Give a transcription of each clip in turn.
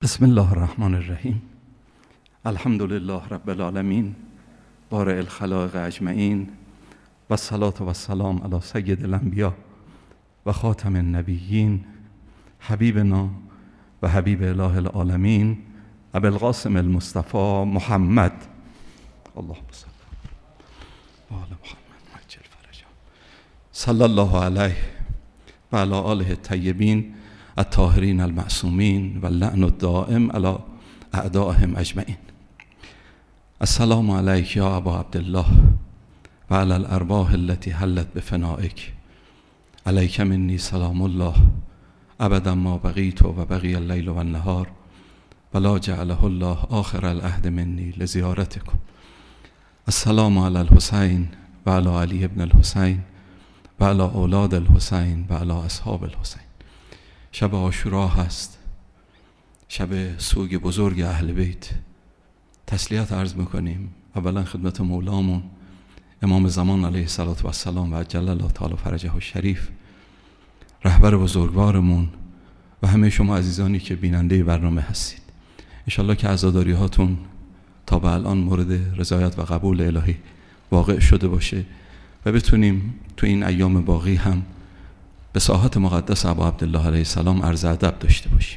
بسم الله الرحمن الرحیم. الحمد لله رب العالمین بارئ الخلائق اجمعین و الصلاة و السلام علی سید الانبیاء و خاتم النبیین حبیبنا و حبیب اله العالمین ابی القاسم المصطفى محمد. اللهم صل علی محمد عجل فرجه. صلی الله علیه و علی آله الطیبین الطاهرین المعصومین و اللعن الدائم علی اعدائهم اجمعین. السلام علیک یا ابا عبدالله و علی الارواح التي حلت بفنائک. علیک منی سلام الله ابدا ما بقیت و بقی اللیل و النهار ولا جعله الله آخر العهد منی لزیارتکم. السلام علی الحسین و علی علی ابن الحسین و علی اولاد الحسین و علی اصحاب الحسین. شب عاشورا هست، شب سوگ بزرگ اهل بیت. تسلیت عرض میکنیم اولا خدمت مولامون امام زمان علیه السلام و عجل الله تعالی فرجه الشریف، رهبر بزرگوارمون و همه شما عزیزانی که بیننده برنامه هستید. انشالله که عزاداری هاتون تا به الان مورد رضایت و قبول الهی واقع شده باشه و بتونیم تو این ایام باقی هم به ساحت مقدس ابا عبدالله علیه السلام عرض ادب داشته باشیم.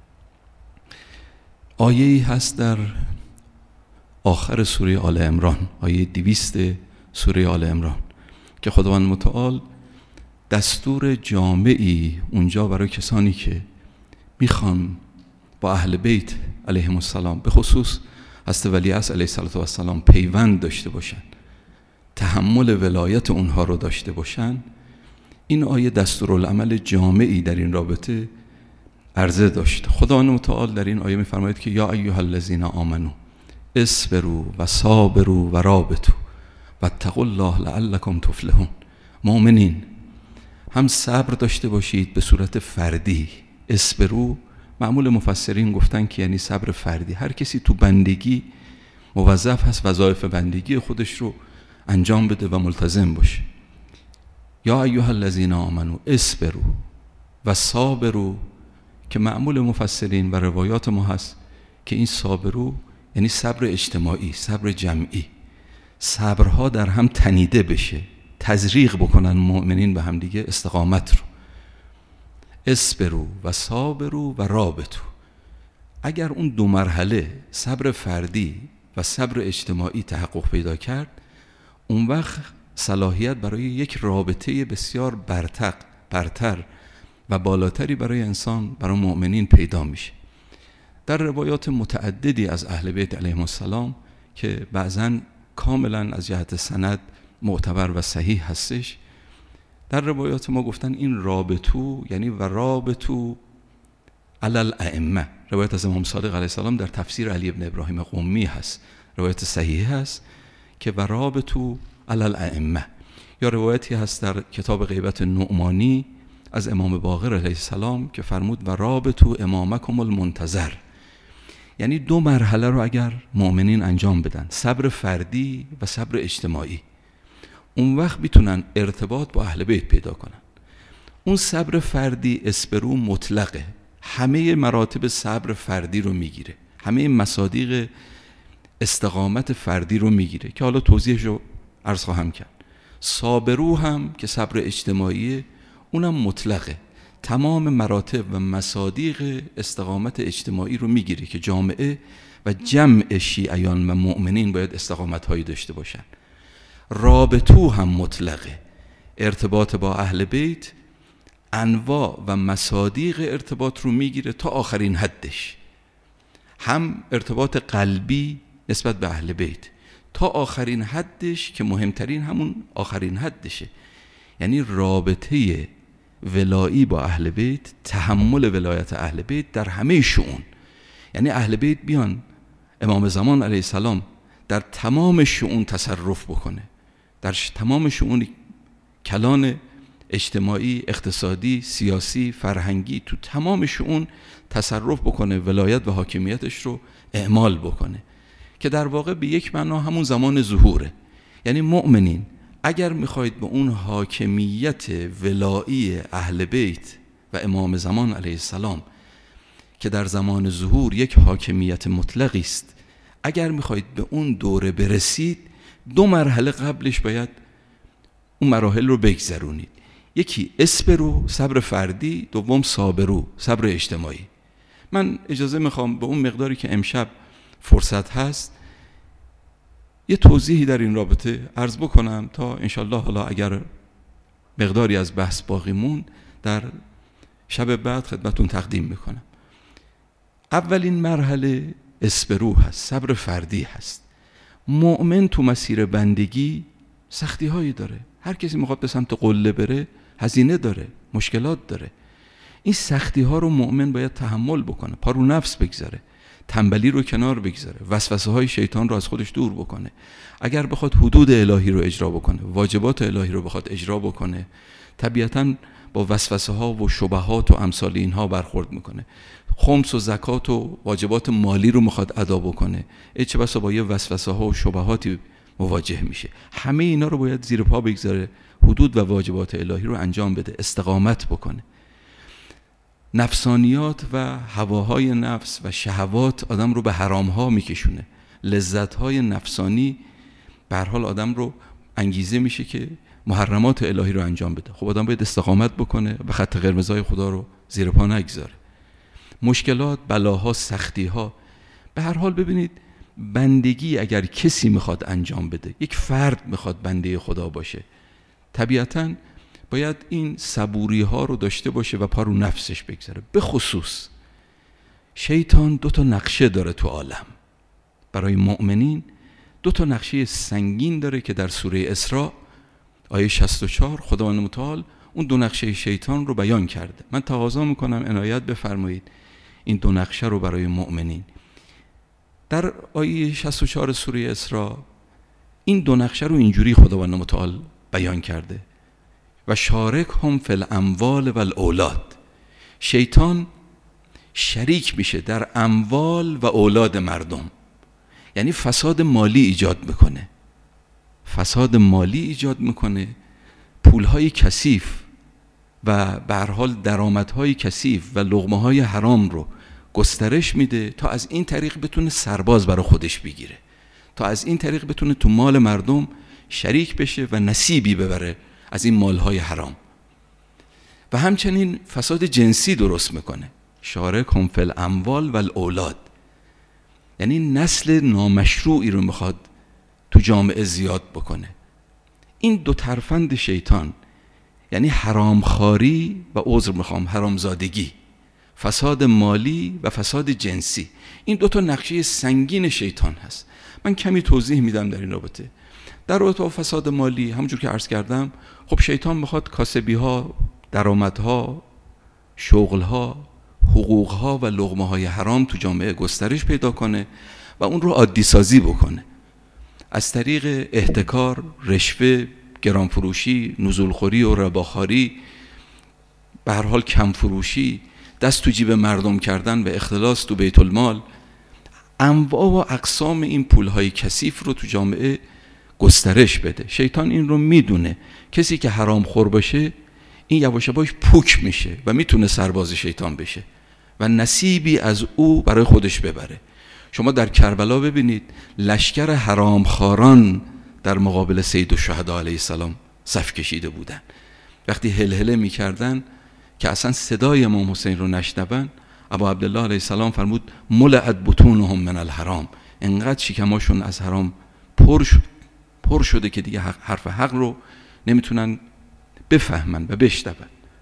آیه‌ای هست در آخر سوره آل عمران، آیه 200 سوره آل عمران، که خداوند متعال دستور جامعی اونجا برای کسانی که میخوان با اهل بیت علیهم السلام، به خصوص حضرت ولیعصر علیه السلام پیوند داشته باشن، تحمل ولایت اونها رو داشته باشن. این آیه دستورالعمل جامعی در این رابطه عرضه داشت. خداوند متعال در این آیه می‌فرماید که یا ایها الذین آمنو اصبروا و صابروا و رابطوا واتقوا الله لعلکم تفلحون. مؤمنین هم صبر داشته باشید به صورت فردی. اصبروا معمول مفسرین گفتن که یعنی صبر فردی، هر کسی تو بندگی موظف هست وظایف بندگی خودش رو انجام بده و ملتزم باشه. یا ایها الذین آمنو اصبروا و صابروا، که معمول مفسرین و روایات ما هست که این صابروا یعنی صبر اجتماعی، صبر جمعی، صبرها در هم تنیده بشه، تزریق بکنن مؤمنین به هم دیگه استقامت رو. اصبروا و صابروا و رابطوا. اگر اون دو مرحله صبر فردی و صبر اجتماعی تحقق پیدا کرد، اون وقت صلاحیت برای یک رابطه بسیار برتر و بالاتری برای انسان، برای مؤمنین پیدا میشه. در روایات متعددی از اهل بیت علیهم السلام که بعضن کاملا از جهت سند معتبر و صحیح هستش، در روایات ما گفتن این رابطو یعنی و رابطو علی الائمه. روایت از امام صادق علیه السلام در تفسیر علی ابن ابراهیم قمی هست، روایت صحیح هست که و رابطو علی الائمه. یا روایتی هست در کتاب غیبت نعمانی از امام باقر علیه السلام که فرمود و رابطو امامکم المنتظر. یعنی دو مرحله رو اگر مؤمنین انجام بدن، صبر فردی و صبر اجتماعی، اون وقت میتونن ارتباط با اهل بیت پیدا کنن. اون صبر فردی اصبروا مطلقه، همه مراتب صبر فردی رو میگیره، همه مصادیق استقامت فردی رو میگیره که حالا توضیحش رو عرض خواهم کرد. صابرو هم که صبر اجتماعی، اونم مطلقه، تمام مراتب و مصادیق استقامت اجتماعی رو میگیره که جامعه و جمع شیعیان و مؤمنین باید استقامت هایی داشته باشن. رابطو هم مطلقه، ارتباط با اهل بیت انواع و مصادیق ارتباط رو میگیره تا آخرین حدش، هم ارتباط قلبی نسبت به اهل بیت تا آخرین حدش که مهمترین همون آخرین حدشه، یعنی رابطه ولایی با اهل بیت، تحمل ولایت اهل بیت در همه شؤون. یعنی اهل بیت بیان امام زمان علیه السلام در تمام شؤون تصرف بکنه، در تمام شؤون کلان اجتماعی، اقتصادی، سیاسی، فرهنگی، تو تمام شؤون تصرف بکنه، ولایت و حاکمیتش رو اعمال بکنه، که در واقع به یک معنا همون زمان ظهوره. یعنی مؤمنین اگر میخواید به اون حاکمیت ولایی اهل بیت و امام زمان علیه السلام که در زمان ظهور یک حاکمیت مطلقی است، اگر میخواید به اون دوره برسید 2 مرحله قبلش باید اون مراحل رو بگذرونید. یکی اصبرو، صبر فردی، دوم صابرو، صبر اجتماعی. من اجازه میخوام به اون مقداری که امشب فرصت هست یه توضیحی در این رابطه عرض بکنم تا انشالله حالا اگر مقداری از بحث باقی مون در شب بعد خدمتون تقدیم میکنم. اولین مرحله اصبرو هست، صبر فردی هست. مؤمن تو مسیر بندگی سختی هایی داره. هر کسی میخواد به سمت قله بره هزینه داره، مشکلات داره. این سختی ها رو مؤمن باید تحمل بکنه، پا رو نفس بگذاره، تنبلی رو کنار بگذاره، وسوسه های شیطان رو از خودش دور بکنه. اگر بخواد حدود الهی رو اجرا بکنه، واجبات الهی رو بخواد اجرا بکنه، طبیعتاً با وسوسه ها و شبهات و امثال اینها برخورد میکنه. خمس و زکات و واجبات مالی رو میخواد ادا بکنه، چه بسا با یه وسوسه ها و شبهاتی مواجه میشه. همه اینا رو باید زیر پا بگذاره، حدود و واجبات الهی رو انجام بده، استقامت بکنه. نفسانیات و هواهای نفس و شهوات آدم رو به حرامها میکشونه. لذتهای نفسانی به هر حال آدم رو انگیزه میشه که محرمات الهی رو انجام بده. خب آدم باید استقامت بکنه و خط قرمزهای خدا رو زیر پا نگذاره. مشکلات، بلاها، سختیها، به هر حال ببینید بندگی اگر کسی میخواد انجام بده، یک فرد میخواد بنده خدا باشه، طبیعتاً باید این صبوری ها رو داشته باشه و پا رو نفسش بگذاره. به خصوص شیطان 2 نقشه داره تو عالم. برای مؤمنین 2 نقشه سنگین داره که در سوره اسراء آیه 64 خداوند متعال اون 2 نقشه شیطان رو بیان کرده. من تقاضا میکنم عنایت بفرمایید این 2 نقشه رو برای مؤمنین. در آیه 64 سوره اسراء این 2 نقشه رو اینجوری خداوند متعال بیان کرده: و شارک هم فی الاموال و الاولاد. شیطان شریک میشه در اموال و اولاد مردم، یعنی فساد مالی ایجاد میکنه. فساد مالی ایجاد میکنه، پولهای کثیف و به هر حال درآمدهای کثیف و لقمه‌های حرام رو گسترش میده تا از این طریق بتونه سرباز برای خودش بگیره، تا از این طریق بتونه تو مال مردم شریک بشه و نصیبی ببره از این مالهای حرام. و همچنین فساد جنسی درست میکنه. شارک هم فی الاموال و الاولاد، یعنی نسل نامشروعی رو میخواد تو جامعه زیاد بکنه. این 2 ترفند شیطان، یعنی حرامخواری و حرامزادگی، فساد مالی و فساد جنسی، این 2 نقشه سنگین شیطان هست. من کمی توضیح میدم در این رابطه. در رابطه با فساد مالی همونجور که عرض کردم، خب شیطان میخواد کاسبی ها، درآمدها، شغلها، حقوقها و لقمه های حرام تو جامعه گسترش پیدا کنه و اون رو عادی سازی بکنه. از طریق احتکار، رشوه، گرانفروشی، نزولخوری و رباخواری، به هر حال کمفروشی، دست تو جیب مردم کردن و اختلاس تو بیت المال، انواع و اقسام این پولهای کثیف رو تو جامعه گسترش بده. شیطان این رو میدونه، کسی که حرام خور باشه این یواش یواش پوک میشه و میتونه سرباز شیطان بشه و نصیبی از او برای خودش ببره. شما در کربلا ببینید لشکر حرامخواران در مقابل سید الشهدا علیه السلام صف کشیده بودن. وقتی هلهله میکردن که اصلا صدای امام حسین رو نشنون، ابا عبدالله علیه السلام فرمود ملعت بطونهم من الحرام، انقدر شکماشون از حرام پر شده که دیگه حرف حق رو نمیتونن بفهمن و بشنون.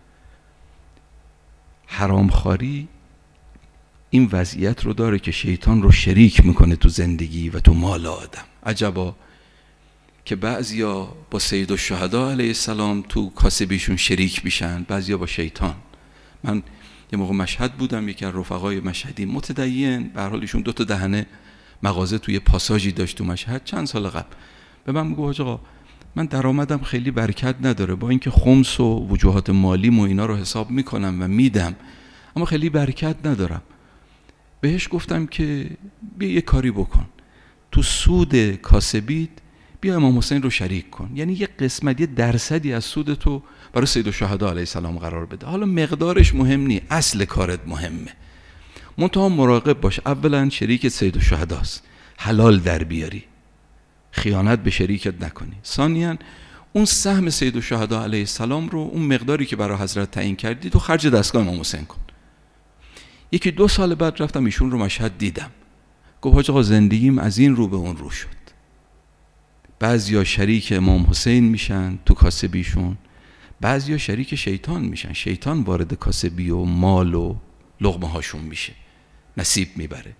حرامخواری این وضعیت رو داره که شیطان رو شریک میکنه تو زندگی و تو مال آدم. عجبا که بعضیا با سید الشهدا علیه السلام تو کاسبیشون شریک میشن، بعضیا با شیطان. من یه موقع مشهد بودم، یکی از رفقای مشهدی متدین، به هر حال ایشون 2 دهنه مغازه توی پاساژی داشت تو مشهد چند سال قبل. به من میگه آقا من درآمدم خیلی برکت نداره، با اینکه خمس و وجوهات مالی و اینا رو حساب میکنم و میدم اما خیلی برکت ندارم. بهش گفتم که بیا یه کاری بکن، تو سود کاسبیت بیا امام حسین رو شریک کن، یعنی یه قسمت، یه درصدی از سود تو برای سید الشهدا علیه السلام قرار بده. حالا مقدارش مهم نیست، اصل کارت مهمه. منتها مراقب باش، اولا شریک سید الشهداست، حلال در بیاری، خیانت به شریکت نکنی. ثانیاً اون سهم سید الشهدا علیه السلام رو، اون مقداری که برای حضرت تعیین کردی تو خرج دستگاه امام حسین کن. 1-2 سال بعد رفتم ایشون رو مشهد دیدم، گفت حاج آقا زندگیم از این رو به اون رو شد. بعضیا شریک امام حسین میشن تو کاسبیشون، بعضیا شریک شیطان میشن، شیطان وارد کاسبی و مال و لقمه هاشون میشه، نصیب میبره.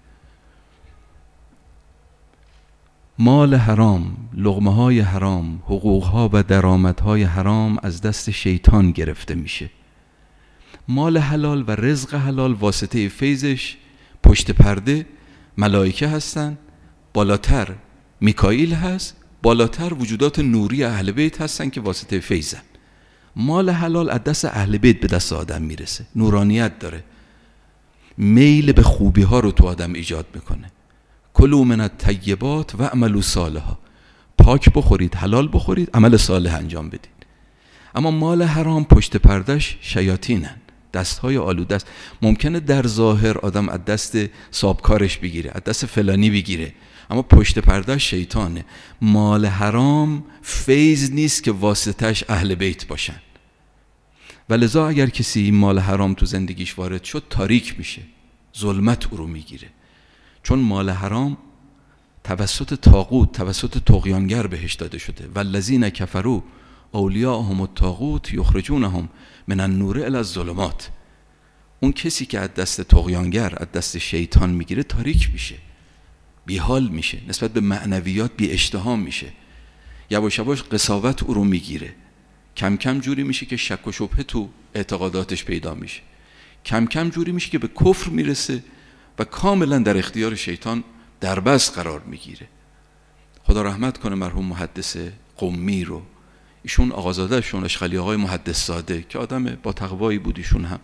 مال حرام، لقمه های حرام، حقوق ها و درآمد های حرام از دست شیطان گرفته میشه. مال حلال و رزق حلال واسطه فیضش پشت پرده ملائکه هستن، بالاتر میکائیل هست، بالاتر وجودات نوری اهل بیت هستن که واسطه فیضن. مال حلال از دست اهل بیت به دست آدم میرسه، نورانیت داره، میل به خوبی ها رو تو آدم ایجاد میکنه. کلوا من الطیبات و اعملوا صالحا، پاک بخورید، حلال بخورید، عمل صالح انجام بدید. اما مال حرام پشت پردش شیاطینن، دستهای آلوده است. ممکنه در ظاهر آدم از دست صابکارش بگیره، از دست فلانی بگیره، اما پشت پردش شیطانه. مال حرام فیض نیست که واسطش اهل بیت باشن، ولذا اگر کسی این مال حرام تو زندگیش وارد شد تاریک میشه، ظلمت او رو میگیره. چون مال حرام توسط طاغوت، توسط طغیانگر بهش داده شده. والذین کفروا اولیاءهم الطاغوت یخرجونهم من النور الی الظلمات. اون کسی که از دست طغیانگر، از دست شیطان میگیره تاریک میشه، بیحال میشه، نسبت به معنویات بی اشتها میشه، یواش یواش قساوت او رو میگیره، کم کم جوری میشه که شک و شبهه تو اعتقاداتش پیدا میشه، کم کم جوری میشه که به کفر میرسه و کاملا در اختیار شیطان در بس قرار میگیره. خدا رحمت کنه مرحوم محدث قمی رو، ایشون آقازاده شون اشخلی آقای محدث زاده که آدم با تقوایی بود، ایشون هم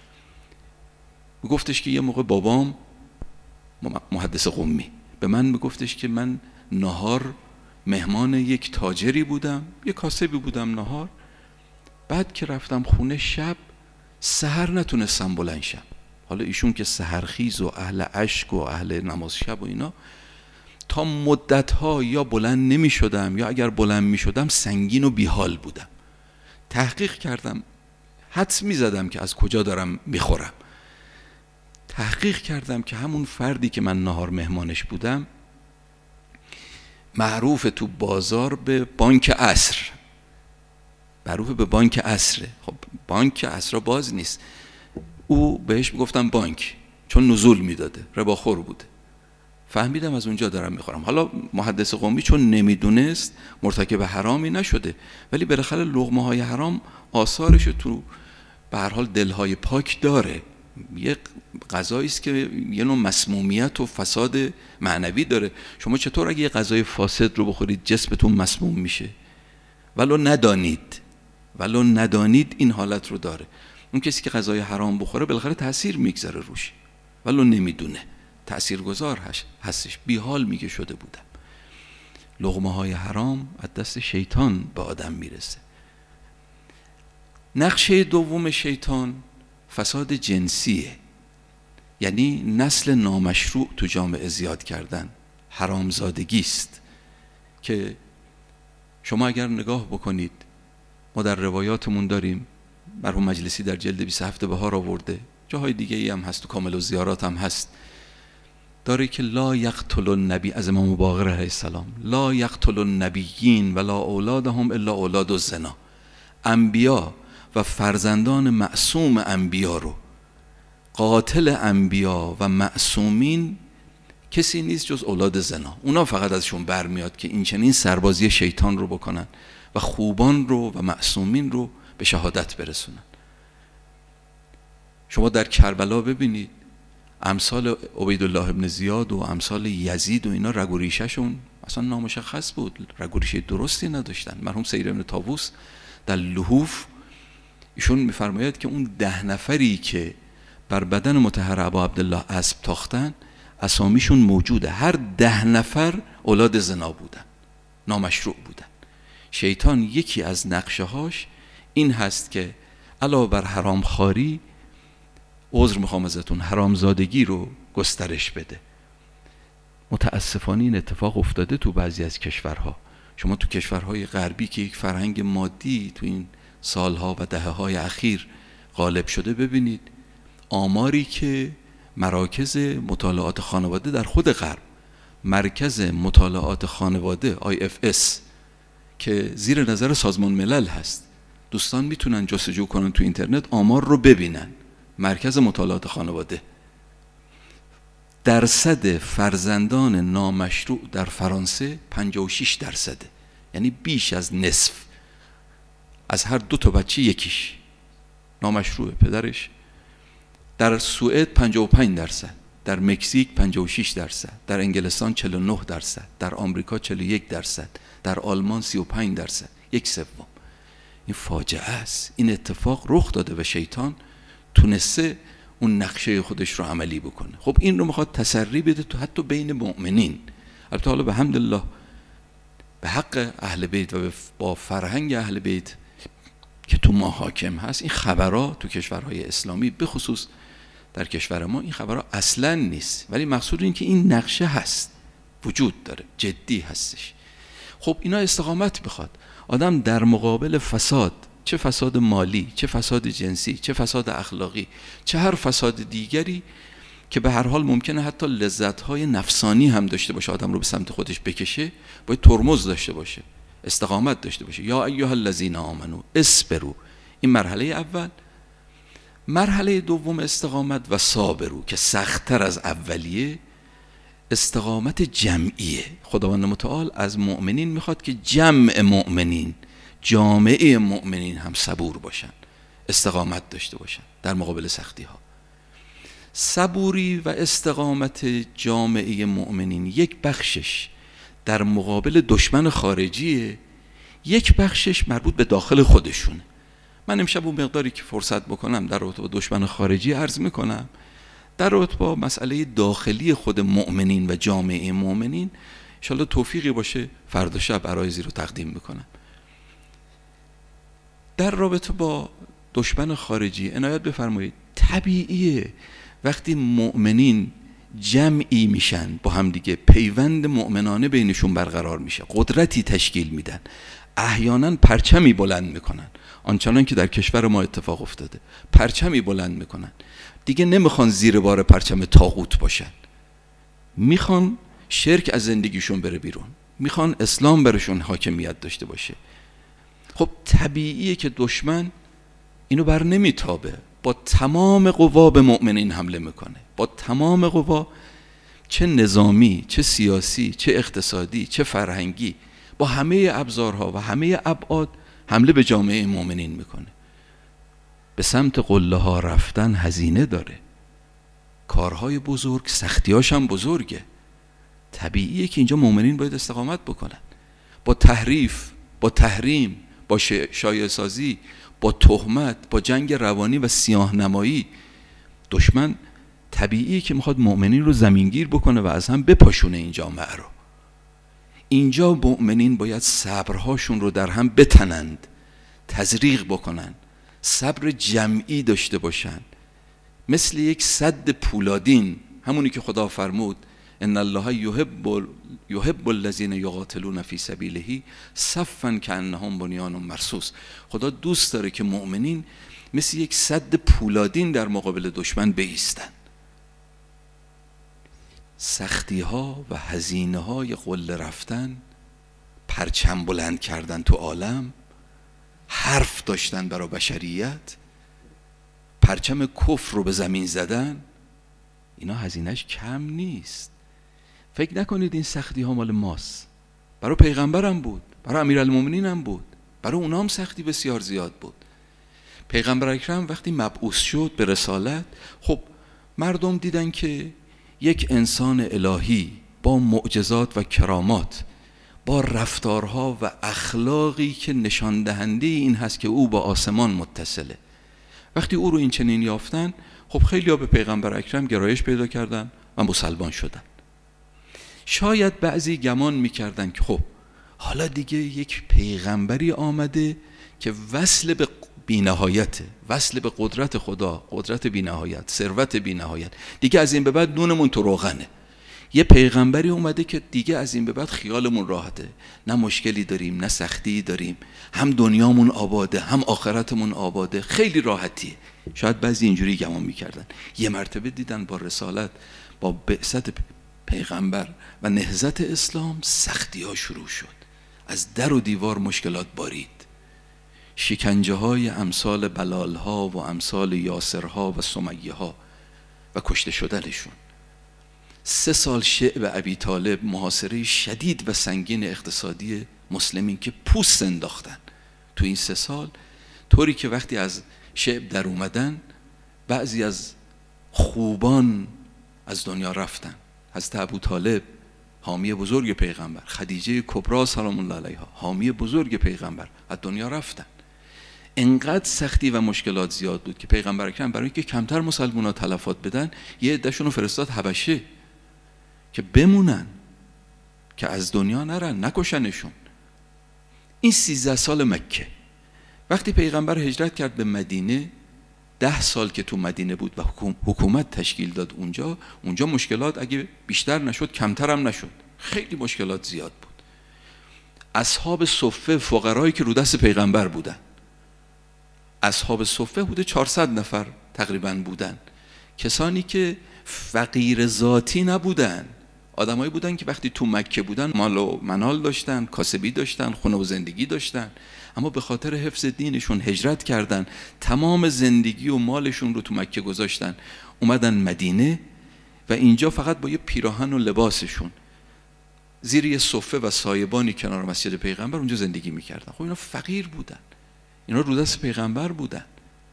گفتش که یه موقع بابام محدث قمی به من میگفتش که من نهار مهمان یک تاجری بودم، یک کاسبی بودم نهار، بعد که رفتم خونه شب سحر نتونستم بلند شم. حالا ایشون که سحرخیز و اهل اشک و اهل نماز شب و اینا، تا مدتها یا بلند نمی شدم یا اگر بلند می شدم سنگین و بیحال بودم. تحقیق کردم، حدس می زدم که از کجا دارم می خورم. تحقیق کردم که همون فردی که من نهار مهمانش بودم معروف تو بازار به بانک عصر، معروف به بانک عصره. خب بانک عصر باز نیست، او بهش میگفتم بانک چون نزول میداده، رباخور بوده. فهمیدم از اونجا دارم میخورم. حالا محدث قمی چون نمیدونست مرتکب حرامی نشده، ولی بالاخره لقمه های حرام آثارش تو به هر حال دلهای پاک داره. یه غذایی است که یه نوع مسمومیت و فساد معنوی داره. شما چطور اگه یه غذای فاسد رو بخورید جسمتون مسموم میشه؟ ولو ندانید این حالت رو داره. اون کسی که غذای حرام بخوره بالاخره تأثیر میگذاره روش، ولو نمیدونه تأثیرگذار هستش. بیحال میگه شده بودم. لقمه های حرام از دست شیطان به آدم میرسه. نقشه دوم شیطان فساد جنسیه، یعنی نسل نامشروع تو جامعه زیاد کردن، حرامزادگی است که شما اگر نگاه بکنید، ما در روایاتمون داریم، مرحوم مجلسی در جلد 27 بهار آورده، جاهای دیگه ای هم هست، تو کامل الزیارات هم هست، داره که لا یقتل النبی، از امام باقر علیه السلام، لا یقتل النبیین ولا اولادهم الا اولاد الزنا. انبیا و فرزندان معصوم انبیا رو، قاتل انبیا و معصومین کسی نیست جز اولاد زنا. اونا فقط ازشون برمیاد که این چنین سربازی شیطان رو بکنن و خوبان رو و معصومین رو به شهادت برسونن. شما در کربلا ببینید امثال عبیدالله ابن زیاد و امثال یزید و اینا رگ و ریشه‌شون اصلا نامشخص بود، رگ و ریشه درستی نداشتن. مرحوم سید ابن طاووس در لحوف ایشون میفرماید که اون 10 نفری که بر بدن مطهر ابا عبدالله اسب تاختن اسامیشون موجوده، هر 10 نفر اولاد زنا بودن، نامشروع بودن. شیطان یکی از نقشه هاش این هست که علاوه بر حرام خواری عذر میخوام ازتون، حرامزادگی رو گسترش بده. متاسفانه این اتفاق افتاده تو بعضی از کشورها. شما تو کشورهای غربی که یک فرهنگ مادی تو این سالها و دهه‌های اخیر غالب شده، ببینید آماری که مراکز مطالعات خانواده در خود غرب، مرکز مطالعات خانواده IFS که زیر نظر سازمان ملل هست، دوستان میتونن جستجو کنن تو اینترنت آمار رو ببینن. مرکز مطالعات خانواده، درصد فرزندان نامشروع در فرانسه 56%، یعنی بیش از نصف. از هر 2 بچه یکیش نامشروعه، پدرش. در سوئد 55%، در مکزیک 56%، در انگلستان 49%، در آمریکا 41%، در آلمان 35%، 1/3. این فاجعه است. این اتفاق رخ داده و شیطان تونسته اون نقشه خودش رو عملی بکنه. خب این رو میخواد تسری بده تو حتی بین مؤمنین. البته حالا به حمدالله به حق اهل بیت و با فرهنگ اهل بیت که تو ما حاکم هست، این خبرها تو کشورهای اسلامی به خصوص در کشور ما این خبرها اصلا نیست، ولی مقصود این که این نقشه هست، وجود داره، جدی هستش. خب اینا استقامت میخواد. آدم در مقابل فساد، چه فساد مالی، چه فساد جنسی، چه فساد اخلاقی، چه هر فساد دیگری که به هر حال ممکنه حتی لذت‌های نفسانی هم داشته باشه، آدم رو به سمت خودش بکشه، باید ترمز داشته باشه، استقامت داشته باشه. یا ایها الذین آمنو اصبروا، این مرحله اول. مرحله دوم استقامت و صابرو که سخت‌تر از اولیه، استقامت جمعیه. خداوند متعال از مؤمنین میخواد که جمع مؤمنین، جامعه مؤمنین هم صبور باشن، استقامت داشته باشن در مقابل سختی ها. صبوری و استقامت جامعه مؤمنین یک بخشش در مقابل دشمن خارجیه، یک بخشش مربوط به داخل خودشونه. من امشب اون مقداری که فرصت بکنم در رابطه با دشمن خارجی عرض میکنم. در رابطه با مسئله داخلی خود مؤمنین و جامعه مؤمنین انشاءالله توفیقی باشه فردا شب عرایضی رو تقدیم میکنم. در رابطه با دشمن خارجی عنایت بفرمایید. طبیعیه وقتی مؤمنین جمعی میشن با هم دیگه، پیوند مؤمنانه بینشون برقرار میشه، قدرتی تشکیل میدن، احیانا پرچمی بلند میکنن، آنچنان که در کشور ما اتفاق افتاده، پرچمی بلند میکنن. دیگه نمیخوان زیر بار پرچم طاغوت باشن، میخوان شرک از زندگیشون بره بیرون، میخوان اسلام برشون حاکمیت داشته باشه. خب طبیعیه که دشمن اینو بر نمیتابه، با تمام قوا به مؤمنین حمله میکنه، با تمام قوا، چه نظامی، چه سیاسی، چه اقتصادی، چه فرهنگی، با همه ابزارها و همه ابعاد حمله به جامعه مؤمنین میکنه. به سمت قله ها رفتن هزینه داره، کارهای بزرگ، سختیاش هم بزرگه. طبیعیه که اینجا مؤمنین باید استقامت بکنن، با تحریف، با تحریم، با شایعه سازی، با تهمت، با جنگ روانی و سیاه نمایی. دشمن طبیعیه که میخواد مؤمنین رو زمینگیر بکنه و از هم بپاشونه این جامعه رو. اینجا مؤمنین باید صبرهاشون رو در هم بتنند، تزریق بکنن، صبر جمعی داشته باشن، مثل یک سد پولادین، همونی که خدا فرمود ان الله یحب الذین یقاتلون فی سبیله صفا کانهم بنیان مرصوص. خدا دوست داره که مؤمنین مثل یک سد پولادین در مقابل دشمن بایستن. سختی ها و هزینه های قله رفتن، پرچم بلند کردن تو عالم، حرف داشتن برای بشریت، پرچم کفر رو به زمین زدن، اینا هزینهش کم نیست. فکر نکنید این سختی ها مال ماست، برای پیغمبرم بود، برای امیرالمومنین هم بود، برای اونا هم سختی بسیار زیاد بود. پیغمبر اکرم وقتی مبعوث شد به رسالت، خب مردم دیدن که یک انسان الهی با معجزات و کرامات، با رفتارها و اخلاقی که نشان دهنده این هست که او با آسمان متصله. وقتی او رو این چنین یافتن، خب خیلی ها به پیغمبر اکرم گرایش پیدا کردن و مسلمان شدن. شاید بعضی گمان میکردن که خب حالا دیگه یک پیغمبری آمده که وصل به بی‌نهایته، وصل به قدرت خدا، قدرت بی‌نهایت، ثروت بی‌نهایت. دیگه از این به بعد نونمون تو روغنه. یه پیغمبری اومده که دیگه از این به بعد خیالمون راحته، نه مشکلی داریم نه سختی داریم، هم دنیامون آباده هم آخرتمون آباده، خیلی راحتیه. شاید بعضی اینجوری گمان میکردن. یه مرتبه دیدن با رسالت، با بعثت پیغمبر و نهضت اسلام سختی ها شروع شد، از در و دیوار مشکلات بارید، شکنجه های امثال بلال ها و امثال یاسر ها و سمیه ها و کشته شدنشون. 3 سال شعب ابی طالب، محاصره شدید و سنگین اقتصادی مسلمین که پوست انداختن تو این 3 سال، طوری که وقتی از شعب در اومدن بعضی از خوبان از دنیا رفتن. حضرت ابو طالب حامی بزرگ پیغمبر، خدیجه کبری سلام الله علیها حامی بزرگ پیغمبر از دنیا رفتن. انقدر سختی و مشکلات زیاد بود که پیغمبر اکرم برای اینکه کمتر مسلمان‌ها تلفات بدن یه عده‌شون رو فرستاد حبشه که بمونن، که از دنیا نرن، نکشنشون. این 13 سال مکه. وقتی پیغمبر هجرت کرد به مدینه، 10 سال که تو مدینه بود و حکومت تشکیل داد اونجا مشکلات اگه بیشتر نشد کمتر هم نشد، خیلی مشکلات زیاد بود. اصحاب صفه فقرایی که رو دست پیغمبر بودن، اصحاب صفه حدود 400 نفر تقریبا بودن، کسانی که فقیر ذاتی نبودن، آدمایی بودن که وقتی تو مکه بودن مال و منال داشتن، کاسبی داشتن، خونه و زندگی داشتن، اما به خاطر حفظ دینشون هجرت کردن، تمام زندگی و مالشون رو تو مکه گذاشتن، اومدن مدینه و اینجا فقط با یه پیراهن و لباسشون زیر یه صفه و سایبانی کنار مسجد پیغمبر اونجا زندگی میکردن. خب اینا فقیر بودن، اینا رو دست پیغمبر بودن.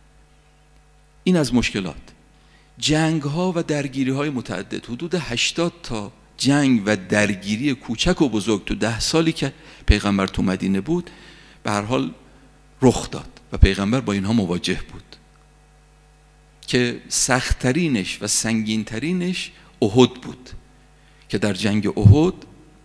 این از مشکلات. جنگ ها و درگیری های متعدد، حدود 80 تا جنگ و درگیری کوچک و بزرگ تو 10 سالی که پیغمبر تو مدینه بود به هر حال رخ داد و پیغمبر با اینها مواجه بود که سخت‌ترینش و سنگین‌ترینش احد بود که در جنگ احد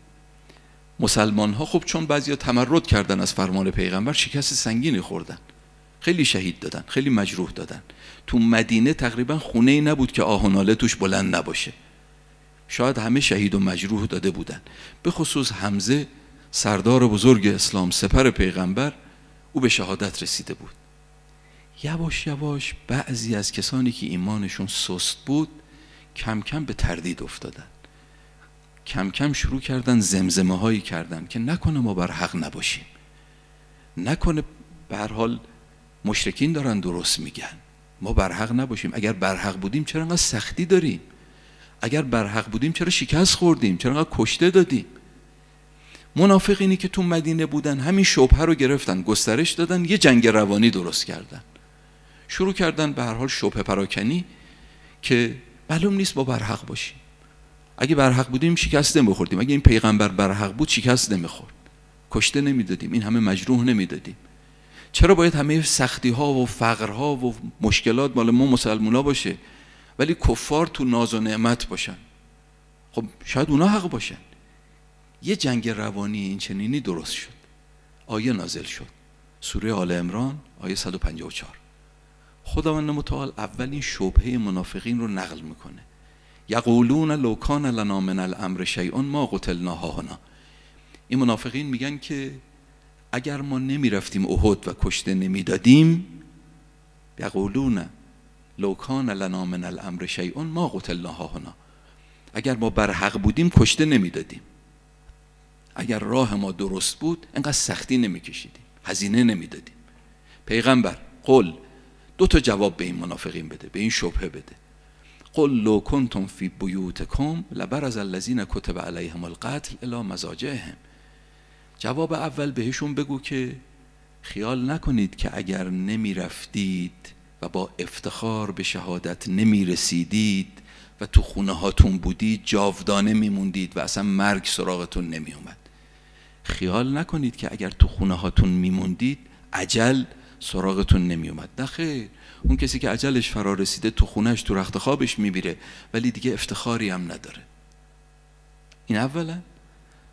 مسلمان ها خب چون بعضیا تمرد کردن از فرمان پیغمبر شکست سنگینی خوردن، خیلی شهید دادن، خیلی مجروح دادن. تو مدینه تقریبا خونه‌ای نبود که آه و ناله توش بلند نباشه، شاید همه شهید و مجروح داده بودن. به خصوص حمزه سردار بزرگ اسلام، سپر پیغمبر، او به شهادت رسیده بود. یواش یواش بعضی از کسانی که ایمانشون سست بود کم کم به تردید افتادن، کم کم شروع کردن زمزمه هایی کردن که نکنه ما بر حق نباشیم، نکنه به هر حال مشرکین دارن درست میگن، ما بر حق نباشیم. اگر بر حق بودیم چرا انقدر سختی داریم؟ اگر بر حق بودیم چرا شکست خوردیم؟ چرا انقدر کشته دادیم؟ منافقینی که تو مدینه بودن همین شبهه رو گرفتن، گسترش دادن، یه جنگ روانی درست کردن، شروع کردن به هر حال شبهه پراکنی که معلوم نیست ما بر حق باشیم. اگه بر حق بودیم شکست نمیخوردیم، اگه این پیغمبر بر حق بود شکست نمیخورد، کشته نمیدادیم، این همه مجروح نمیدادیم. چرا باید همه سختی ها و فقر ها و مشکلات مال ما مسلمونا باشه ولی کفار تو ناز و نعمت باشن؟ خب شاید اونا حق باشن. یه جنگ روانی این چنینی درست شد. آیه نازل شد، سوره آل عمران آیه 154. خداوند متعال اولین شبهه منافقین رو نقل میکنه. یقولون لو کان لنا من الامر شیء ما قتلنا هاهنا. این منافقین میگن که اگر ما نمیرفتیم احد و کشته نمیدادیم، یقولون لو کان لنا من الامر شیء ما قتلنا هاهنا، اگر ما بر حق بودیم کشته نمیدادیم، اگر راه ما درست بود انقدر سختی نمیکشیدیم، هزینه نمیدادیم. پیغمبر قل 2 تا جواب به این منافقین بده، به این شبهه بده. قل لو کنتم فی بیوتکم لبرز الذین کتب علیهم القتل الی مضاجعهم. جواب اول بهشون بگو که خیال نکنید که اگر نمی رفتید و با افتخار به شهادت نمی رسیدید و تو خونه هاتون بودید جاودانه میموندید و اصلا مرگ سراغتون نمی اومد. خیال نکنید که اگر تو خونه هاتون میموندید اجل سراغتون نمی اومد. نه خیر، اون کسی که اجلش فرا رسیده تو خونهش تو رخت خوابش میمیره ولی دیگه افتخاری هم نداره. این اولا.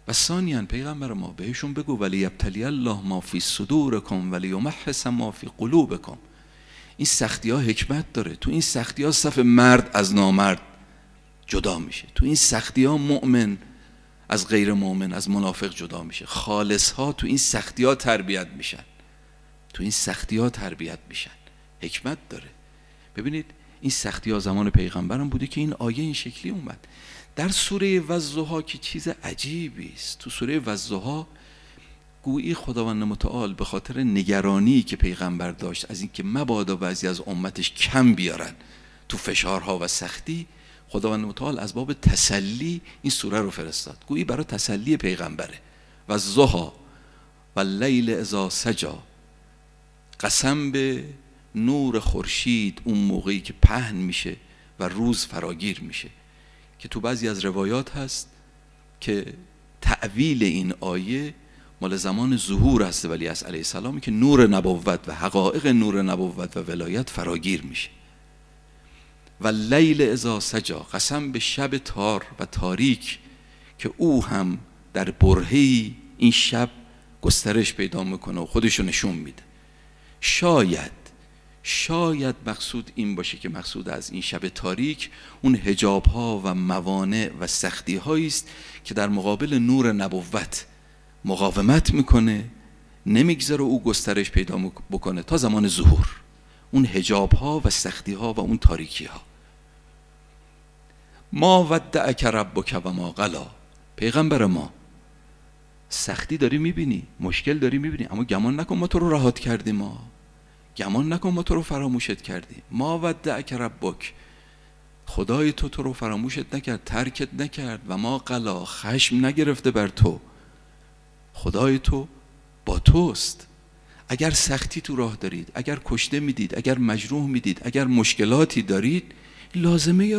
و ثانیاً پیغمبر ما بهشون بگو ولی ابتلی الله ما فی صدورکم ولی یمحص ما فی قلوبکم. این سختی ها حکمت داره. تو این سختی ها صف مرد از نامرد جدا میشه. تو این سختی ها مؤمن از غیر مؤمن، از منافق جدا میشه. خالص ها تو این سختی ها تربیت میشن. تو این سختی ها تربیت میشن. حکمت داره. ببینید این سختی ها زمان پیغمبرم بوده که این آیه این شکلی اومد. در سوره والضحی که چیز عجیبی است، تو سوره والضحی گویی خداوند متعال به خاطر نگرانی که پیغمبر داشت از اینکه مبادا بعضی از امتش کم بیارن تو فشارها و سختی، خداوند متعال از باب تسلی این سوره رو فرستاد. گویی برای تسلی پیغمبره. والضحی واللیل اذا سجی، قسم به نور خورشید اون موقعی که پهن میشه و روز فراگیر میشه، که تو بعضی از روایات هست که تأویل این آیه مال زمان ظهور هست ولی از علیه السلامی که نور نبوت و حقایق نور نبوت و ولایت فراگیر میشه. و لیل اذا سجی، قسم به شب تار و تاریک که او هم در برهه‌ای این شب گسترش پیدا میکنه و خودشو نشون میده. شاید مقصود این باشه که مقصود از این شب تاریک اون حجاب ها و موانع و سختی هایی است که در مقابل نور نبوت مقاومت میکنه، نمیگذاره او گسترش پیدا بکنه تا زمان ظهور. اون حجاب ها و سختی ها و اون تاریکی ها. ما ودعک ربک و ما قلی. پیغمبر ما سختی داری میبینی، مشکل داری میبینی، اما گمان نکن ما تو رو رهات کردیم، ما گمان نکن ما تو رو فراموشت کردیم. ما ودعک ربک، خدای تو رو فراموشت نکرد، ترکت نکرد. و ما قلی، خشم نگرفته بر تو، خدای تو با توست. اگر سختی تو راه دارید، اگر کشته میدید، اگر مجروح میدید، اگر مشکلاتی دارید، لازمه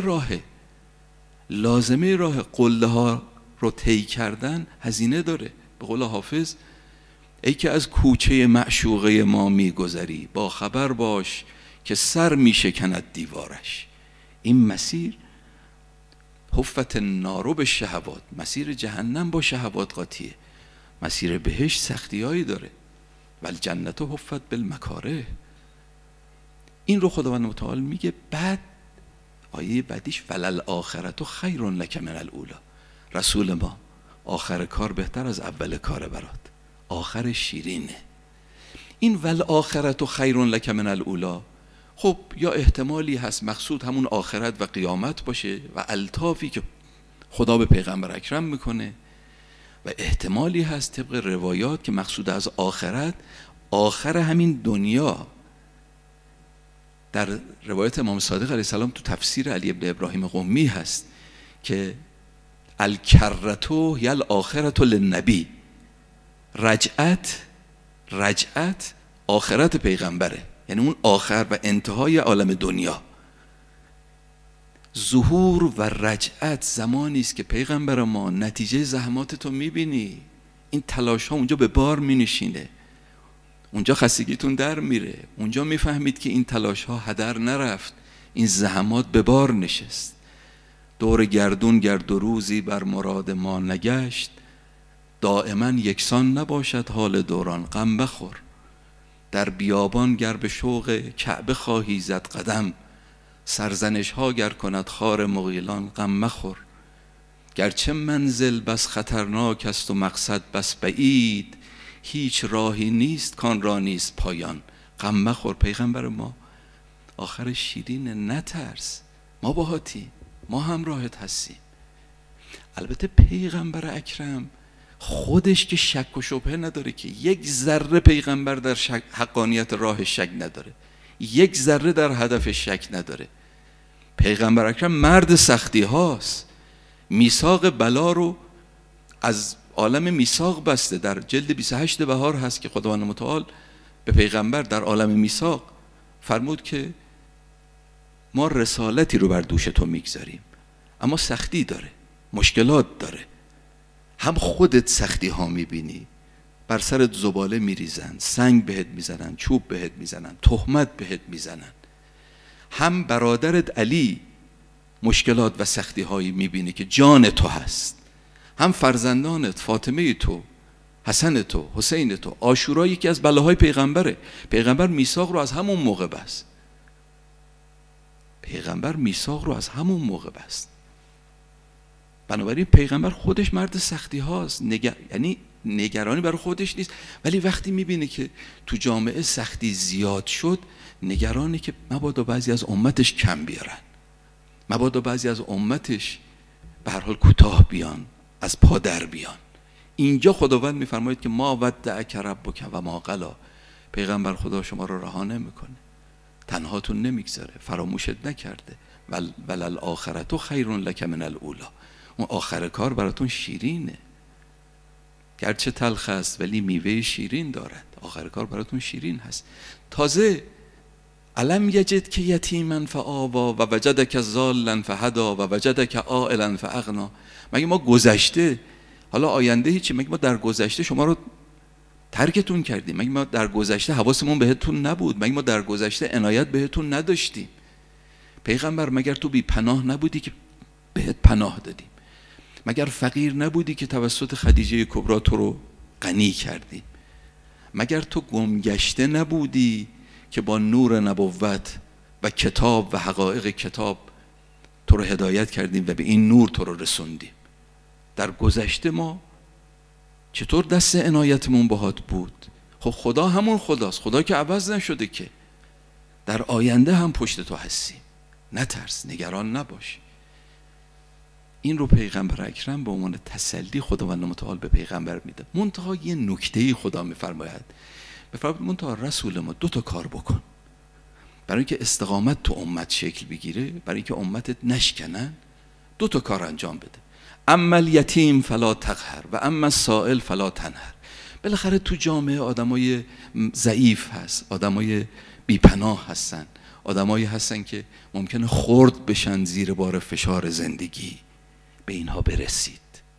راه قله ها رو طی کردن هزینه داره. به قول حافظ ای که از کوچه معشوقه ما میگذری، با خبر باش که سر میشکند دیوارش. این مسیر حفت النار بالشهوات، مسیر جهنم با شهوات قاطیه. مسیر بهشت سختیایی داره. والجنت حفت بالمکاره. این رو خداوند متعال میگه. بعد آیه بعدیش وللآخرة خیر لک من الاولی. رسول ما آخر کار بهتر از اول کار برات، آخر شیرینه. این والآخرة خیر لک من الاولی، خب یا احتمالی هست مقصود همون آخرت و قیامت باشه و الطافی که خدا به پیغمبر اکرم میکنه، و احتمالی هست طبق روایات که مقصود از آخرت آخر همین دنیا. در روایت امام صادق علیه السلام تو تفسیر علی ابن ابراهیم قمی هست که الکرتو یا الاخرت للنبی، رجعت آخرت پیغمبره، یعنی اون آخر و انتهای عالم دنیا. ظهور و رجعت زمانی است که پیغمبر ما نتیجه زحمات تو میبینی، این تلاش ها اونجا به بار مینشینه، اونجا خستگیتون در میره، اونجا میفهمید که این تلاش ها هدر نرفت، این زحمات به بار نشست. دور گردون گرد و روزی بر مراد ما نگشت، دائما یکسان نباشد حال دوران غم بخور. در بیابان گر به شوق کعبه خواهی زد قدم، سرزنش ها گر کند خار مغیلان غم مخور. گرچه منزل بس خطرناک است و مقصد بس بعید، هیچ راهی نیست کان را نیست پایان غم مخور. پیغمبر ما آخر شیرین، نترس، ما باهاتی، ما همراهت هستیم. البته پیغمبر اکرم خودش که شک و شبهه نداره، که یک ذره پیغمبر در حقانیت راه شک نداره، یک ذره در هدف شک نداره. پیغمبر اکرم مرد سختی هاست، میثاق بلا رو از عالم میثاق بسته. در جلد 28 بهار هست که خداوند متعال به پیغمبر در عالم میثاق فرمود که ما رسالتی رو بر دوش تو میگذاریم، اما سختی داره، مشکلات داره. هم خودت سختی ها میبینی، بر سرت زباله میریزن، سنگ بهت میزنن، چوب بهت میزنن، تهمت بهت میزنن. هم برادرت علی مشکلات و سختی هایی میبینه که جان تو هست. هم فرزندانت، فاطمه تو، حسن تو، حسین تو. عاشورا یکی از بلاهای پیغمبره. پیغمبر میثاق رو از همون موقع بست. پیغمبر میثاق رو از همون موقع بست. بنابراین پیغمبر خودش مرد سختی هاست، یعنی نگرانی برای خودش نیست، ولی وقتی میبینه که تو جامعه سختی زیاد شد، نگرانه که مبادا بعضی از امتش کم بیارن، مبادا بعضی از امتش به هر حال کوتاه بیان، از پا در بیان. اینجا خداوند میفرماید که ما ودعک ربک و ما قلا. پیغمبر خدا شما رو رها نمیکنه، تنهاتون نمیگذاره، فراموشت نکرده. وللآخرة خیر لک من الاولی. اون آخر کار براتون شیرینه، گرچه تلخ است ولی میوه شیرین دارد. آخر کار براتون شیرین هست. تازه الم یجد که یتیما فآوا و وجدک ضالا فهدا و وجدک عائلا فاغنا. مگه ما گذشته، حالا آینده هیچی، مگه ما در گذشته شما رو ترکتون کردیم؟ مگه ما در گذشته حواسمون بهتون نبود؟ مگه ما در گذشته عنایت بهتون نداشتیم؟ پیغمبر مگر تو بی پناه نبودی که بهت پناه دادیم؟ مگر فقیر نبودی که توسط خدیجه کبرا تو رو غنی کردیم؟ مگر تو گمگشته نبودی که با نور نبوت و کتاب و حقایق کتاب تو رو هدایت کردیم و به این نور تو رو رسوندیم؟ در گذشته ما چطور دست عنایتمون باهات بود؟ خب خدا همون خداست، خدا که عوض نشده که. در آینده هم پشت تو هستیم، نترس، نگران نباش. این رو پیغمبر اکرم به عنوان تسلی خداوند متعال به پیغمبر میده. منتها یه نکته‌ای خدا میفرماید، منتها رسول ما 2 کار بکن برای اینکه استقامت تو امت شکل بگیره، برای اینکه امتت نشکنن. 2 کار انجام بده. اما الیتیم فلا تقهر و اما السائل فلا تنهر. بالاخره تو جامعه آدمای ضعیف هست، آدمای بی‌پناه هستن، آدمایی هستن که ممکنه خرد بشن زیر بار فشار زندگی. به اینها برسید،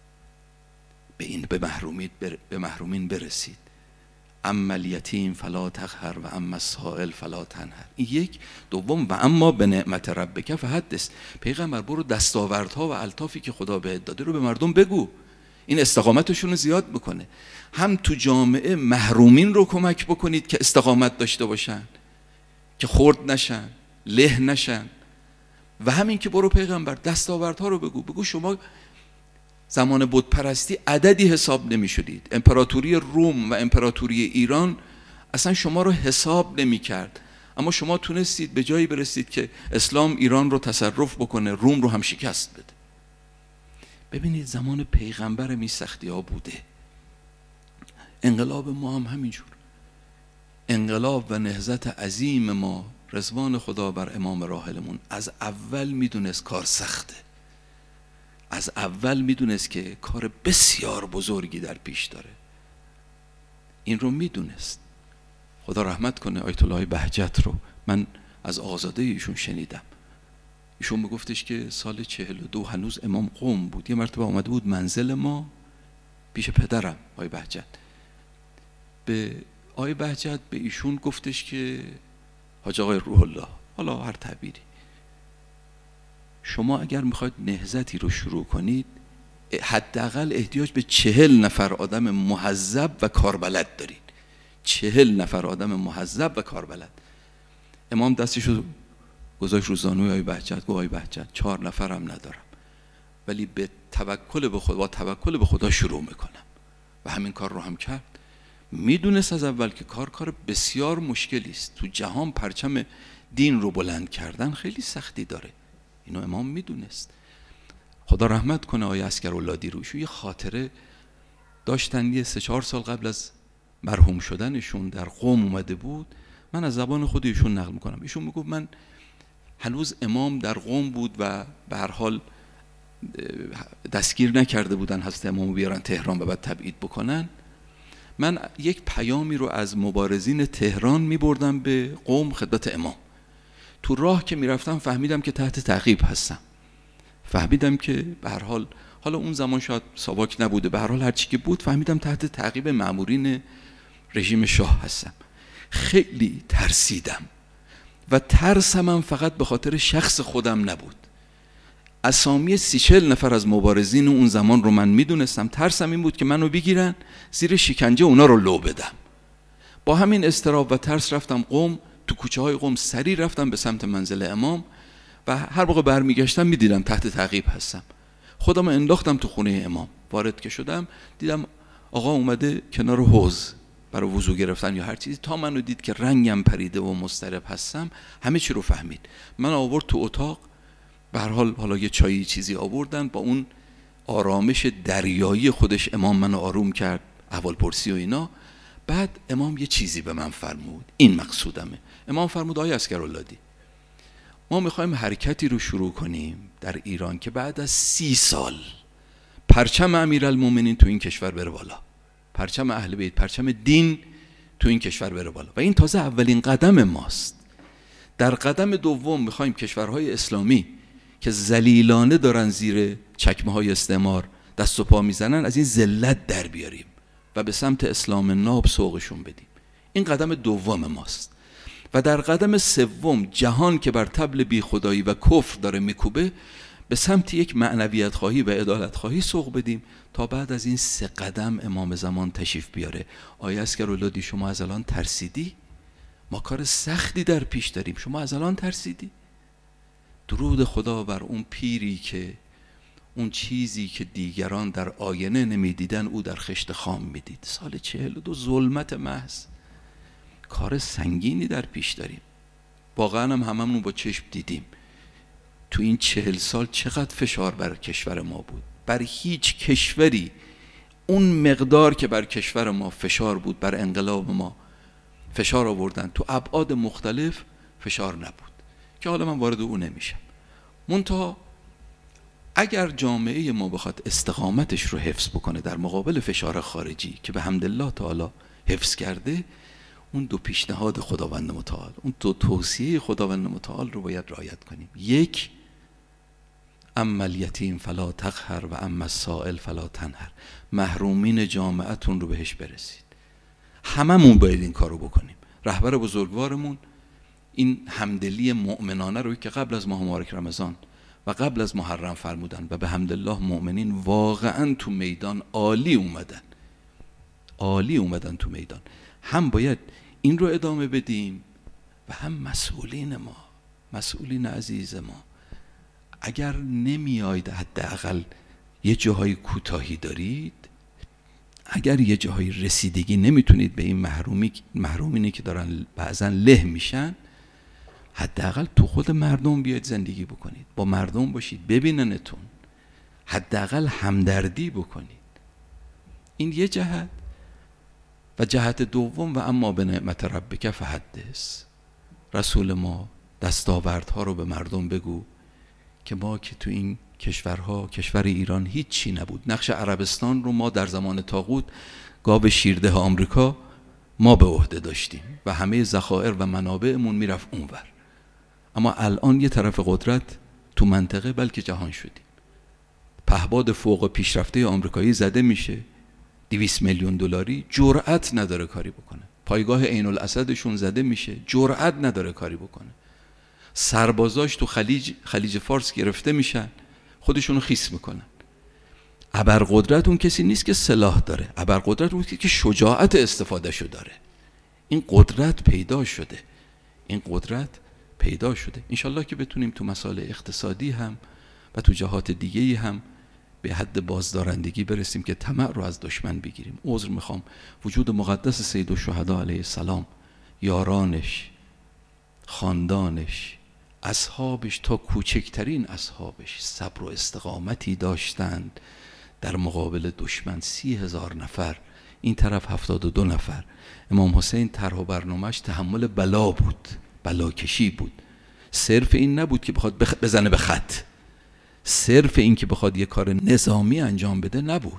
به محرومین برسید. اما الیتیم فلا تقهر و اما السائل فلا تنهر. این یک. دوم و اما به نعمت ربک فحدث. پیغمبر برو دستاوردها و الطافی که خدا بهت داده رو به مردم بگو. این استقامتشون رو زیاد میکنه. هم تو جامعه محرومین رو کمک بکنید که استقامت داشته باشن، که خرد نشن، له نشن. و همین که برو پیغمبر دستاوردها رو بگو شما زمان بت پرستی عددی حساب نمی شدید. امپراتوری روم و امپراتوری ایران اصلا شما رو حساب نمی کرد، اما شما تونستید به جایی برسید که اسلام ایران رو تصرف بکنه، روم رو هم شکست بده. ببینید زمان پیغمبر می سختی ها بوده. انقلاب ما هم همینجور. انقلاب و نهضت عظیم ما، رضوان خدا بر امام راحلمون، از اول میدونست کار سخته، از اول میدونست که کار بسیار بزرگی در پیش داره. این رو میدونست. خدا رحمت کنه آیت الله بهجت رو من از آزاده ایشون شنیدم. ایشون میگفتش که سال 42 هنوز امام قم بود. یه مرتبه آمده بود منزل ما پیش پدرم آقای بهجت. به آقای بهجت به ایشون گفتش که حاج آقای روح الله، حالا هر تعبیری، شما اگر میخواید نهضتی رو شروع کنید حداقل احتیاج به 40 نفر آدم مهذب و کاربلد دارید. 40 نفر آدم مهذب و کاربلد. امام دستشو گذاشت رو زانوی آقای بهجت، گفت آقای بهجت 4 نفرم ندارم، ولی با توکل به خدا شروع میکنم. و همین کار رو هم کرد. میدونست از اول که کار بسیار مشکلی است. تو جهان پرچم دین رو بلند کردن خیلی سختی داره. اینو امام میدونست. خدا رحمت کنه آقای عسکرالله دیروشو یه خاطره داشتن. یه 3-4 سال قبل از مرحوم شدنشون در قم اومده بود. من از زبان خود ایشون نقل میکنم. ایشون میگفت من هنوز امام در قم بود و به هر حال دستگیر نکرده بودن حضرت امامو بیارن تهران و بعد تبعید بکنن. من یک پیامی رو از مبارزین تهران میبردم به قم خدمت امام. تو راه که میرفتم فهمیدم که تحت تعقیب هستم. فهمیدم که به هر حال، حالا اون زمان شاید ساواک نبوده، به هر حال هر چی که بود، فهمیدم تحت تعقیب مأمورین رژیم شاه هستم. خیلی ترسیدم و ترسم فقط به خاطر شخص خودم نبود. اسامی 30-40 نفر از مبارزین اون زمان رو من میدونستم. ترسم این بود که منو بگیرن زیر شکنجه اونا رو لو بدم. با همین اضطراب و ترس رفتم قم. تو کوچه های قم سریع رفتم به سمت منزل امام و هر موقع برمیگشتم میدیدم تحت تعقیب هستم. خودم انداختم تو خونه امام. وارد که شدم دیدم آقا اومده کنار حوض برای وضو گرفتن یا هر چیزی. تا منو دید که رنگم پریده و مضطرب هستم همه چی رو فهمید. من آورد تو اتاق. به هر حال حالا یه چایی چیزی آوردن. با اون آرامش دریایی خودش امام منو آروم کرد، احوال پرسی و اینا. بعد امام یه چیزی به من فرمود، این مقصودمه. امام فرمود آقای عسگراللهی، ما میخوایم حرکتی رو شروع کنیم در ایران که بعد از 30 سال پرچم امیرالمومنین تو این کشور بره بالا، پرچم اهل بیت، پرچم دین تو این کشور بره بالا. و این تازه اولین قدم ماست. در قدم دوم میخوایم کشورهای اسلامی که ذلیلانه دارن زیر چکمه های استعمار دست و پا میزنن از این ذلت در بیاریم و به سمت اسلام ناب سوقشون بدیم. این قدم دوم ماست. و در قدم سوم جهان که بر طبل بی خدایی و کفر داره میکوبه به سمت یک معنویت خواهی و عدالت خواهی سوق بدیم تا بعد از این 3 قدم امام زمان تشریف بیاره. آیا عسگراللهی شما از الان ترسیدی؟ ما کار سختی در پیش داریم، شما از الان ترسیدی؟ درود خدا بر اون پیری که اون چیزی که دیگران در آینه نمیدیدن او در خشت خام میدید. سال 42 ظلمت محض، کار سنگینی در پیش داریم. واقعا هم هممون با چشم دیدیم تو این 40 سال چقدر فشار بر کشور ما بود. بر هیچ کشوری اون مقدار که بر کشور ما فشار بود، بر انقلاب ما فشار آوردن تو ابعاد مختلف فشار نبود که حالا من وارد اون نمیشم. منتها اگر جامعه ما بخواد استقامتش رو حفظ بکنه در مقابل فشار خارجی که به حمدالله تعالی حفظ کرده، اون 2 پیشنهاد خداوند متعال، اون 2 توصیه خداوند متعال رو باید رعایت کنیم. 1 اما الیتیم فلا تقهر و اما السائل فلا تنهر. محرومین جامعتون رو بهش برسید. هممون باید این کارو بکنیم. رهبر بزرگوارمون این همدلی مؤمنانه رو که قبل از ماه مبارک رمضان و قبل از محرم فرمودن و به حمدالله مؤمنین واقعا تو میدان عالی اومدن تو میدان. هم باید این رو ادامه بدیم و هم مسئولین عزیز ما اگر نمیاید حداقل یه جاهای کوتاهی دارید، اگر یه جاهای رسیدگی نمیتونید به این محرومینی که دارن بعضا له میشن، حداقل تو خود مردم بیاید زندگی بکنید، با مردم باشید، ببیننتون، حداقل همدردی بکنید. این یه جهت. و جهت دوم و اما به نعمت ربک فحدث. رسول ما دستاوردها رو به مردم بگو که ما که تو این کشورها، کشور ایران هیچی نبود. نقش عربستان رو ما در زمان طاغوت، گاو شیرده آمریکا، ما به عهده داشتیم و همه ذخایر و منابعمون میرفت اونور. اما الان یه طرف قدرت تو منطقه بلکه جهان شدیم. پهباد فوق پیشرفته آمریکایی زده میشه، 200 میلیون دلاری، جرأت نداره کاری بکنه. پایگاه عین الاسدشون زده میشه، جرأت نداره کاری بکنه. سربازاش تو خلیج فارس گرفته میشن، خودشونو خیس میکنن. ابرقدرت اون کسی نیست که سلاح داره، ابرقدرت اون کسی که شجاعت استفادهشو داره. این قدرت پیدا شده. انشالله که بتونیم تو مسائل اقتصادی هم و تو جهات دیگه‌ای هم به حد بازدارندگی برسیم که طمع رو از دشمن بگیریم. عذر میخوام، وجود مقدس سید الشهدا علیه السلام، یارانش، خاندانش، اصحابش تا کوچکترین اصحابش صبر و استقامتی داشتند در مقابل دشمن. 30,000 نفر، این طرف 72 نفر. امام حسین طرح و برنامه‌اش تحمل بلا بود، بلاکشی بود. صرف این نبود که بخواد بزنه به خط، صرف این که بخواد یه کار نظامی انجام بده نبود.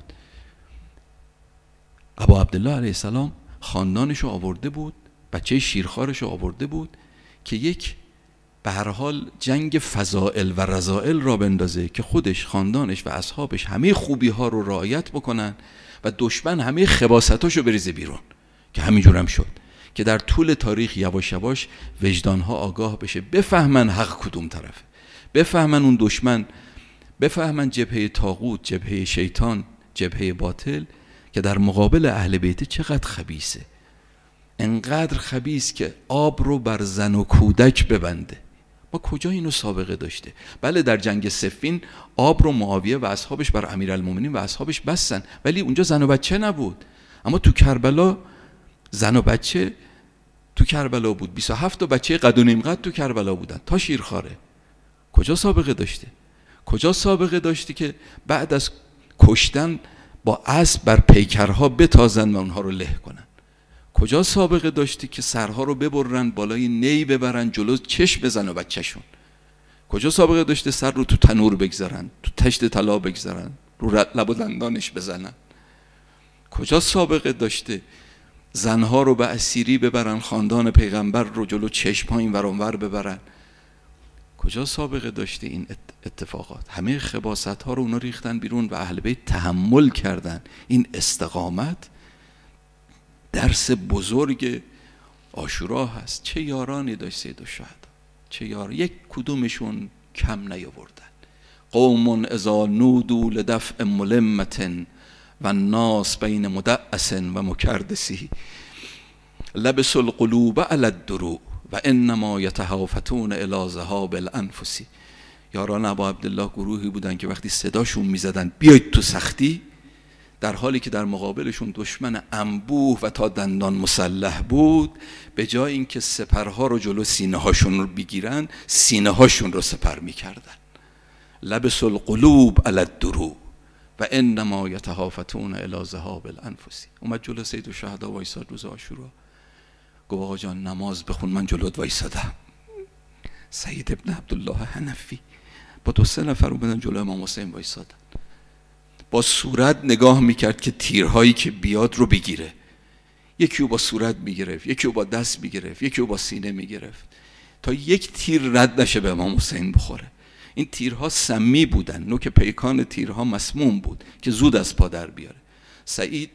ابا عبدالله علیه السلام خاندانشو آورده بود، بچه شیرخوارشو آورده بود که یک به هر حال جنگ فضائل و رذائل را بندازه که خودش، خاندانش و اصحابش همه خوبی ها رو رعایت بکنن و دشمن همه خباثتاشو بریزه بیرون، که همینجور هم شد که در طول تاریخ یواش یواش وجدانها آگاه بشه، بفهمن حق کدوم طرفه، بفهمن اون دشمن بفهمن جبهه طاغوت، جبهه شیطان، جبهه باطل که در مقابل اهل بیت چقدر خبیثه. انقدر خبیث که آب رو بر زن و کودک ببنده. ما کجا اینو سابقه داشته؟ بله در جنگ صفین آب رو معاویه و اصحابش بر امیرالمومنین و اصحابش بستن، ولی اونجا زن و بچه نبود. اما تو کربلا زن و بچه تو کربلا بود. 27 تا بچه قد و نیم قد تو کربلا بودن تا شیرخواره. کجا سابقه داشته؟ کجا سابقه داشته که بعد از کشتن با اسب بر پیکرها بتازن و اونها رو له کنن؟ کجا سابقه داشته که سرها رو ببرن بالای نی ببرن جلو چشم بزن و بچهشون؟ کجا سابقه داشته سر رو تو تنور بگذارن، تو تشت طلا بگذارن، رو لب و دندانش بزنن؟ کجا سابقه داشته زنها رو به اسیری ببرن، خاندان پیغمبر رو جلو چشم‌ها این ور اون ور ببرن؟ کجا سابقه داشته این اتفاقات؟ همه خباثت‌ها رو اونا ریختن بیرون و اهل بیت تحمل کردن. این استقامت درس بزرگ عاشورا هست. چه یارانی داشت سید الشهدا، چه یار، یک کدومشون کم نیاوردن. قوم اذا نودوا لدفع ملمة و الناس بین مدعس و مکردسی لبسوا القلوب علی الدروع و انما یتهافتون الی ذهاب الانفس. یاران ابا عبدالله گروهی بودن که وقتی صداشون میزدن بیاید تو سختی، در حالی که در مقابلشون دشمن انبوه و تا دندان مسلح بود، به جای اینکه سپرها رو جلو سینه هاشون رو بگیرن، سینه هاشون رو سپر میکردن. لبسوا القلوب علی الدروع و انما یتهافتون الی ذهاب الانفس. اومد جلو سید الشهدا وایساد روز عاشورا، گفت آقا جان نماز بخون، من جلوت وایسادم. سید ابن عبدالله حنفی با 2-3 نفر اومدن جلو امام حسین وایسادن. با صورت نگاه میکرد که تیرهایی که بیاد رو بگیره. یکی رو با صورت میگرفت، یکی رو با دست میگرفت، یکی رو با سینه میگرفت، تا یک تیر رد نشه به امام حسین بخوره. این تیرها سمی بودن، نوک پیکان تیرها مسموم بود که زود از پا در بیاره. سعید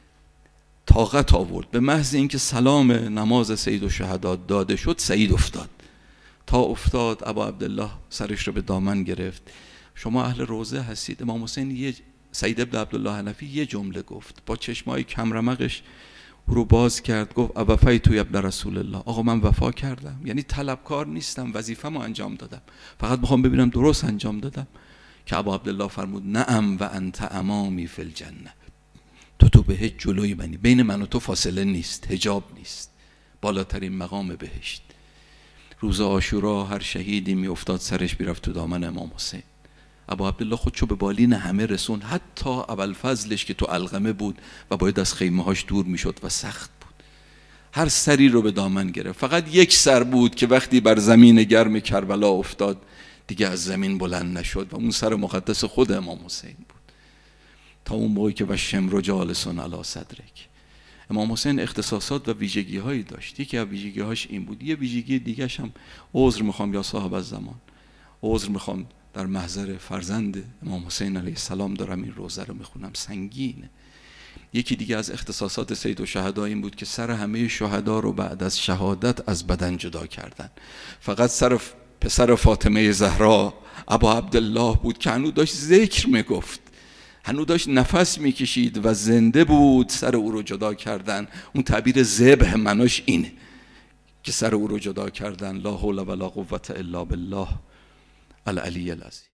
طاقت آورد، به محض اینکه سلام نماز سید الشهدا داده شد سعید افتاد. تا افتاد ابا عبدالله سرش رو به دامن گرفت. شما اهل روضه هستید. امام حسین سید ابن عبدالله حنفی یه جمله گفت، با چشمای کمرمقش رو باز کرد، گفت وفیت ابن رسول الله. آقا من وفا کردم، یعنی طلبکار نیستم، وظیفه‌مو انجام دادم، فقط میخوام ببینم درست انجام دادم. که ابا عبدالله فرمود نعم و انت امامی فی الجنه. تو بهشت جلوی منی، بین من و تو فاصله نیست، حجاب نیست، بالاترین مقام بهشت. روز عاشورا هر شهیدی میافتاد سرش میرفت تو دامن امام حسین. ابا عبدالله خودشو به بالین همه رسون، حتی ابوالفضلش که تو علقمه بود و باید از خیمه هاش دور میشد و سخت بود، هر سری رو به دامن گرفت. فقط یک سر بود که وقتی بر زمین گرم کربلا افتاد دیگه از زمین بلند نشد و اون سر مقدس خود امام حسین بود. تا اون موقعی که و شمر جالسون علی صدرک. امام حسین اختصاصات و ویژگی هایی داشت. یکی از ویژگی هاش این بود. یه ویژگی دیگه هم عذر میخوام یا صاحب الزمان، عذر میخوام در محضر فرزند امام حسین علیه السلام دارم این روزه رو میخونم، سنگینه. یکی دیگه از اختصاصات سید الشهدا این بود که سر همه شهدا رو بعد از شهادت از بدن جدا کردن. فقط سر پسر فاطمه زهرا ابا عبدالله بود که هنوز داشت ذکر میگفت، هنوز داشت نفس میکشید و زنده بود، سر او رو جدا کردن. اون تعبیر ذبح مناش اینه که سر او رو جدا کردن. لا حول ولا قوة الا بالله العلی العظیم.